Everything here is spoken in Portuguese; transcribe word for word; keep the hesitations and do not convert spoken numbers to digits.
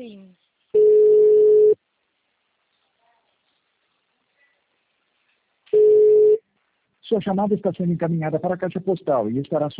Sim. Sua chamada está sendo encaminhada para a caixa postal e estará